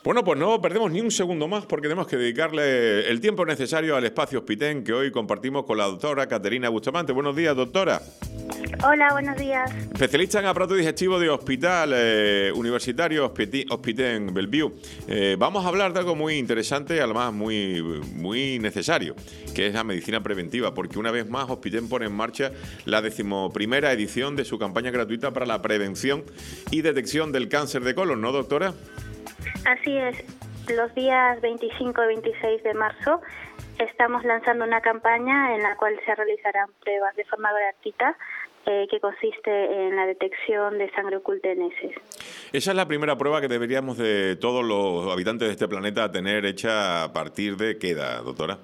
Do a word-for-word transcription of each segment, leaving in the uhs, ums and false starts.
Bueno, pues no perdemos ni un segundo más porque tenemos que dedicarle el tiempo necesario al espacio Hospitén que hoy compartimos con la doctora Caterina Bustamante. Buenos días, doctora. Hola, buenos días. Especialista en aparato digestivo de Hospital eh, Universitario Hospitén Bellevue. Eh, vamos a hablar de algo muy interesante, además muy, muy necesario, que es la medicina preventiva, porque una vez más Hospitén pone en marcha la decimoprimera edición de su campaña gratuita para la prevención y detección del cáncer de colon, ¿no, doctora? Así es, los días veinticinco y veintiséis de marzo estamos lanzando una campaña en la cual se realizarán pruebas de forma gratuita eh, que consiste en la detección de sangre oculta en heces. Esa es la primera prueba que deberíamos de todos los habitantes de este planeta tener hecha a partir de ¿qué edad, doctora?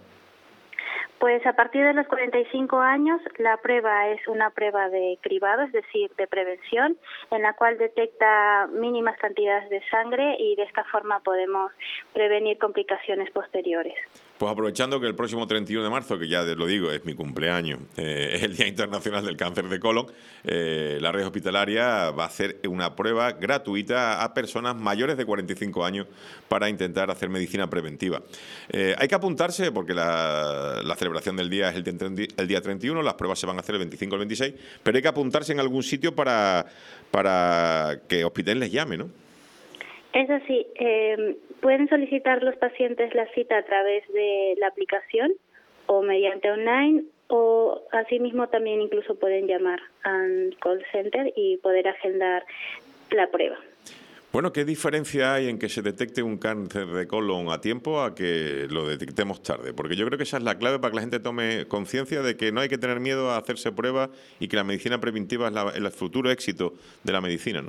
Pues a partir de los cuarenta y cinco años la prueba es una prueba de cribado, es decir, de prevención, en la cual detecta mínimas cantidades de sangre y de esta forma podemos prevenir complicaciones posteriores. Pues aprovechando que el próximo treinta y uno de marzo, que ya lo digo, es mi cumpleaños, eh, es el Día Internacional del Cáncer de Colon, eh, la red hospitalaria va a hacer una prueba gratuita a personas mayores de cuarenta y cinco años para intentar hacer medicina preventiva. Eh, hay que apuntarse porque la, la celebración del día es el, el día treinta y uno, las pruebas se van a hacer el veinticinco o el veintiséis, pero hay que apuntarse en algún sitio para, para que Hospitén les llame, ¿no? Eso sí, eh, pueden solicitar los pacientes la cita a través de la aplicación o mediante online, o asimismo también incluso pueden llamar al call center y poder agendar la prueba. Bueno, ¿qué diferencia hay en que se detecte un cáncer de colon a tiempo a que lo detectemos tarde? Porque yo creo que esa es la clave para que la gente tome conciencia de que no hay que tener miedo a hacerse pruebas y que la medicina preventiva es la, el futuro éxito de la medicina, ¿no?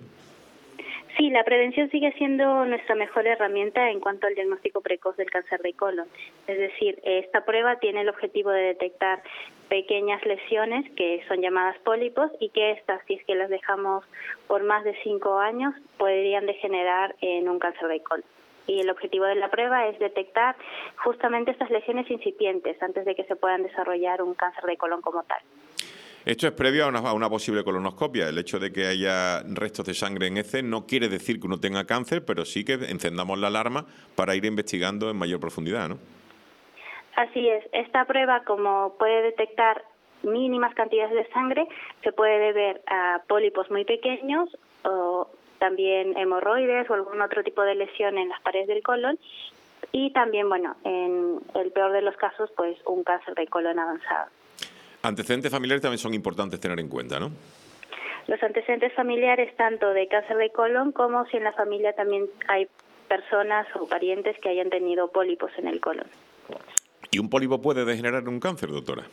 Sí, la prevención sigue siendo nuestra mejor herramienta en cuanto al diagnóstico precoz del cáncer de colon. Es decir, esta prueba tiene el objetivo de detectar pequeñas lesiones que son llamadas pólipos y que estas, si es que las dejamos por más de cinco años, podrían degenerar en un cáncer de colon. Y el objetivo de la prueba es detectar justamente estas lesiones incipientes antes de que se puedan desarrollar un cáncer de colon como tal. Esto es previo a una, a una posible colonoscopia. El hecho de que haya restos de sangre en heces no quiere decir que uno tenga cáncer, pero sí que encendamos la alarma para ir investigando en mayor profundidad, ¿no? Así es. Esta prueba, como puede detectar mínimas cantidades de sangre, se puede deber a pólipos muy pequeños o también hemorroides o algún otro tipo de lesión en las paredes del colon y también, bueno, en el peor de los casos, pues un cáncer de colon avanzado. Antecedentes familiares también son importantes tener en cuenta, ¿no? Los antecedentes familiares, tanto de cáncer de colon como si en la familia también hay personas o parientes que hayan tenido pólipos en el colon. ¿Y un pólipo puede degenerar en un cáncer, doctora?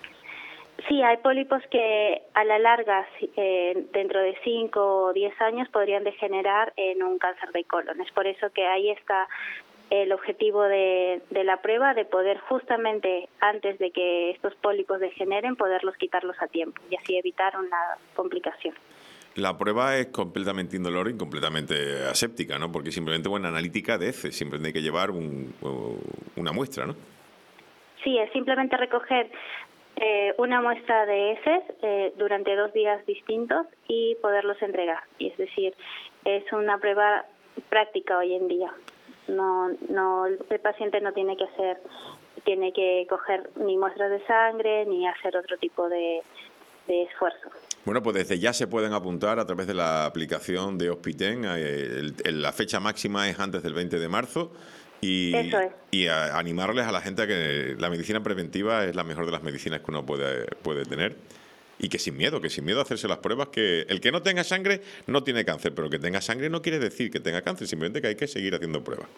Sí, hay pólipos que a la larga, eh, dentro de cinco o diez años, podrían degenerar en un cáncer de colon. Es por eso que ahí está el objetivo de, de la prueba, de poder justamente antes de que estos pólipos degeneren, poderlos quitarlos a tiempo y así evitar una complicación. La prueba es completamente indolora y completamente aséptica, ¿no? Porque simplemente una analítica de heces, simplemente hay que llevar un, una muestra, ¿no? Sí, es simplemente recoger eh, una muestra de heces eh, durante dos días distintos y poderlos entregar. Y es decir, es una prueba práctica hoy en día. No, no, el paciente no tiene que hacer, tiene que coger ni muestras de sangre ni hacer otro tipo de, de esfuerzo. Bueno, pues desde ya se pueden apuntar a través de la aplicación de Hospitén. El, el, la fecha máxima es antes del veinte de marzo y, Eso es. y a, animarles a la gente a que la medicina preventiva es la mejor de las medicinas que uno puede, puede tener. Y que sin miedo, que sin miedo a hacerse las pruebas, que el que no tenga sangre no tiene cáncer, pero que tenga sangre no quiere decir que tenga cáncer, simplemente que hay que seguir haciendo pruebas.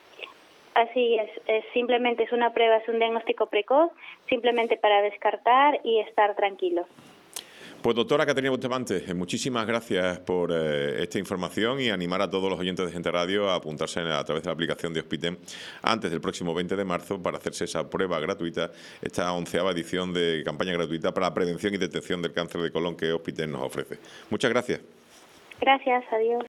Así es, es simplemente es una prueba, es un diagnóstico precoz, simplemente para descartar y estar tranquilos. Pues doctora Caterina Bustamante, muchísimas gracias por eh, esta información y animar a todos los oyentes de Gente Radio a apuntarse a través de la aplicación de Hospitén antes del próximo veinte de marzo para hacerse esa prueba gratuita, esta onceava edición de campaña gratuita para la prevención y detección del cáncer de colon que Hospitén nos ofrece. Muchas gracias. Gracias, adiós.